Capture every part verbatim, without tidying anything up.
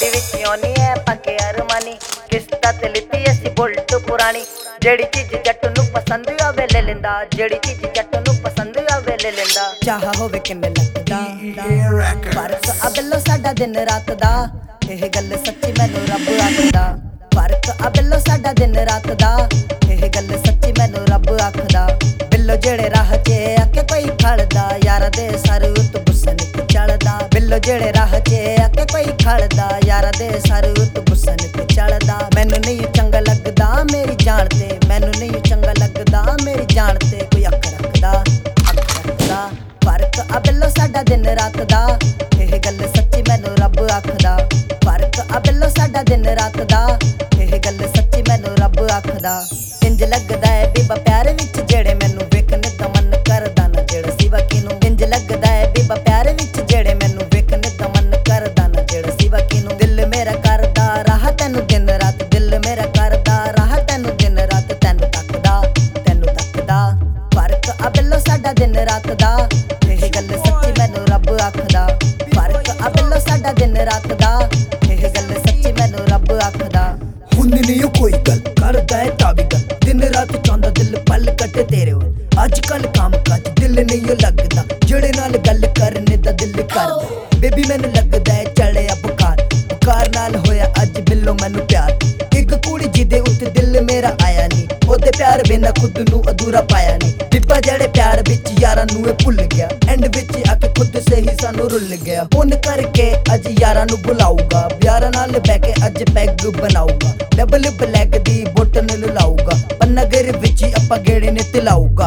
ਗੱਡੀ ਵਿੱਚ ਆਉਣੀ ਐ ਪੱਕੇ ਅਰਮਾਨੀ ਕਿਸ਼ਤਾਂ ਤੇ ਲਿੱਤੀ ਅਸੀਂ ਬੁਲਟ ਪੁਰਾਣੀ ਜਿਹੜੀ ਚੀਜ਼ ਜੱਟ ਨੂੰ ਪਸੰਦ ਆਵੇ ਲੈ ਲੈਂਦਾ ਜਿਹੜੀ ਚੀਜ਼ ਜੱਟ ਨੂੰ ਪਸੰਦ ਆਵੇ ਲੈ ਲੈਂਦਾ ਚਾਹ ਹੋਵੇ ਕਿੰਨੇ ਲੱਗਦਾ ਫਰਕ ਆ ਬਿੱਲੋ ਸਾਡਾ ਦਿਨ ਰਾਤ ਦਾ ਇਹ ਗੱਲ ਸੱਚੀ ਮੈਨੂੰ ਰੱਬ ਆਖਦਾ ਫਰਕ ਆ ਬਿੱਲੋ ਸਾਡਾ ਦਿਨ ਰਾਤ ਦਾ ਇਹ ਗੱਲ ਸੱਚੀ ਮੈਨੂੰ ਰੱਬ ਆਖਦਾ ਬਿੱਲੋ ਜਿਹੜੇ ਰਾਹ 'ਚ ਆ ਕੇ ਕੋਈ ਖੜਦਾ ਯਾਰਾਂ ਦੇ ਸਰ ਉਤ ਗੁੱਸਾ ਨਿਕ ਚੜਦਾ ਬਿੱਲੋ ਜਿਹੜੇ ਰਾਹ 'ਚ ਆ ਕੇ ਕੋਈ ਖੜਦਾ ਯਾਰਾਂ ਦੇ ਸਰ ਉਤ ਗੁੱਸਾ ਨਿਕ ਚੜਦਾ ਮੈਨੂੰ ਨਹੀਂ ਚੰਗਾ ਲੱਗਦਾ ਮੇਰੀ ਜਾਨ ਤੇ ਮੈਨੂੰ ਨਹੀਂ ਚੰਗਾ ਲੱਗਦਾ ਮੇਰੀ ਜਾਨ ਤੇ ਕੋਈ ਅੱਖ ਰੱਖਦਾ ਅੱਖ ਰੱਖਦਾ ਫਰਕ ਆ ਬਿੱਲੋ ਸਾਡਾ ਦਿਨ ਰਾਤ ਦਾ ਇਹ ਗੱਲ ਸੱਚੀ ਮੈਨੂੰ ਰੱਬ ਆਖਦਾ ਫਰਕ ਆ ਬਿੱਲੋ ਸਾਡਾ ਦਿਨ ਰਾਤ ਦਾ ਇਹ ਗੱਲ ਸੱਚੀ ਮੈਨੂੰ ਰੱਬ ਆਖਦਾ ਇੰਜ ਲੱਗਦਾ ਹੈ ਬੀਬਾ ਪਿਆਰ ਵਿੱਚ ਜਿਹੜੇ ਮੈਨੂੰ ਵੇਖਣ ਦਾ ਮਨ ਕਰਦਾ ਨਾ ਜਿਹੜਾ ਸਿਵਾ ਕਿਨੂੰ ਇੰਜ ਲੱਗਦਾ ਹੈ ਬੀਬਾ ਪਿਆਰ ਵਿੱਚ ਜਿਹੜੇ ਮੈਨੂੰ ਵੇਖਣ ਦਾ ਮਨ ਕਰਦਾ ਨਾ ਜਿਹੜਾ ਸਿਵਾ ਕਿਨੂੰ ਦਿਲ ਮੇਰਾ ਕਰਦਾ ਰਾਹ ਤੈਨੂੰ ਦਿਨ ਰਾਤ ਦਿਲ ਮੇਰਾ ਕਰਦਾ ਰਾਹ ਤੈਨੂੰ ਦਿਨ ਰਾਤ ਤੈਨੂੰ ਤੱਕਦਾ ਤੈਨੂੰ ਤੱਕਦਾ ਫਰਕ ਆ ਬਿੱਲੋ ਸਾਡਾ ਦਿਨ ਰਾਤ ਦਾ ਇਹ ਗੱਲ ਸੱਚੀ ਮੈਨੂੰ ਰੱਬ ਆਖਦਾ ਫਰਕ ਆ ਬਿੱਲੋ ਸਾਡਾ ਦਿਨ ਰਾਤ ਦਾ ਇਹ ਗੱਲ ਸੱਚੀ ਮੈਨੂੰ ਰੱਬ ਆਖਦਾ ਹੁੰਦੀ ਨਹੀਂ ਕੋਈ ਗੱਲ ਕਰਦਾ ਹੈ ਤਾਂ ਵੀ ਗੱਲ ਦਿਨ ਰਾਤ ਚਾਹੁੰਦਾ ਦਿਲ ਪਲ ਕੱਟੇ ਤੇਰੇ ਹੋਏ ਅੱਜ ਕੱਲ ਕੰਮ ਕਾਜ ਦਿਲ ਨਹੀਂ ਲੱਗਦਾ ਜਿਹੜੇ ਨਾਲ ਗੱਲ ਕਰਨੇ ਦਾ ਦਿਲ ਕਰਦਾ ਬੇਬੀ ਮੈਨੂੰ ਲੱਗਦਾ ਹੈ ਚੜਿਆ ਬੁਖਾਰ ਬੁਖਾਰ ਨਾਲ ਹੋਇਆ ਅੱਜ ਬਿੱਲੋ ਮੈਨੂੰ ਪਿਆਰ ਇੱਕ ਕੁੜੀ ਜਿਹਦੇ ਉੱਤੇ ਦਿਲ ਮੇਰਾ ਆਇਆ ਨਹੀਂ ਉਹਦੇ ਪਿਆਰ ਬਿਨਾ ਖੁਦ ਨੂੰ ਅਧੂਰਾ ਪਾਇਆ ਨਹੀਂ ਬੀਬਾ ਜਿਹੜੇ ਪਿਆਰ ਵਿੱਚ ਯਾਰਾਂ ਨੂੰ ਇਹ ਭੁੱਲ ਗਿਆ ਐਂਡ ਵਿੱਚ ਆ ਕੇ ਖੁਦ ਸਹੀ ਸਾਨੂੰ ਰੁੱਲ ਗਿਆ ਹੁਣ ਕਰਕੇ ਅੱਜ ਯਾਰਾਂ ਨੂੰ ਬੁਲਾਊਗਾ ਯਾਰਾਂ ਨਾਲ ਬਹਿ ਕੇ ਅੱਜ ਪੈਗ ਬਣਾਊਗਾ ਡਬਲ ਬਲੈਕ ਦੀ ਬੋਟਨ ਲਾਊਗਾ ਪਨਗਰ ਵਿੱਚ ਆਪਾਂ ਗੇੜੇ ਨੇ ਤਿਲਾਊਗਾ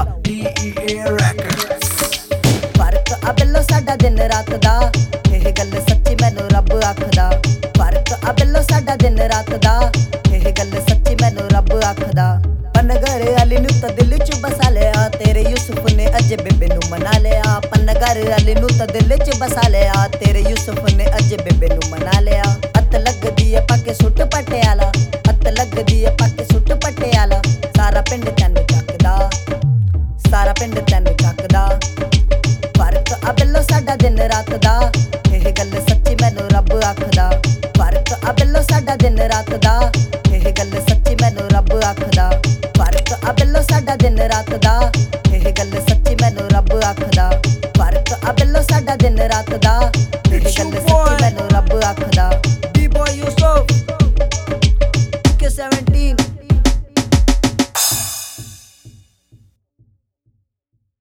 ਫਰਕ ਆ ਬਿੱਲੋ ਸਾਡਾ ਦਿਨ ਰਾਤ ਦਾ ਇਹ ਗੱਲ ਸੱਚੀ ਮੈਨੂੰ ਰੱਬ ਆਖਦਾ ਫਰਕ ਆ ਬਿੱਲੋ ਸਾਡਾ ਦਿਨ ਰਾਤ ਦਾ ਇਹ ਗੱਲ ਸੱਚੀ ਮੈਨੂੰ ਰੱਬ ਆਖਦਾ ਪਨਗਰ ਵਾਲੀ ਨੂੰ ਤਾਂ ਦਿਲ ਚ ਬਸਾ ਲਿਆ ਤੇਰੇ ਯੂਸਫ ਨੇ ਅੱਜ ਬੇਬੇ ਨੂੰ ਮਨਾ ਲਿਆ ਪਨਗਰ ਵਾਲੀ ਨੂੰ ਤਾਂ ਦਿਲ ਚ ਬਸਾ ਲਿਆ ਤੇਰੇ ਯੂਸਫ ਨੇ ਅੱਜ ਬੇਬੇ ਨੂੰ ਮਨਾ ਲਿਆ ਅੱਤ ਲੱਗਦੀ ਏ ਪੱਕੇ ਸੁੱਟ ਪਟਿਆਲਾ ਅੱਤ ਲੱਗਦੀ ਏ ਪੱਕੇ ਸੁੱਟ ਪਟਿਆਲਾ ਸਾਰਾ ਪਿੰਡ ਤੈਨੂੰ ਚੱਕਦਾ ਸਾਰਾ ਪਿੰਡ ਤੈਨੂੰ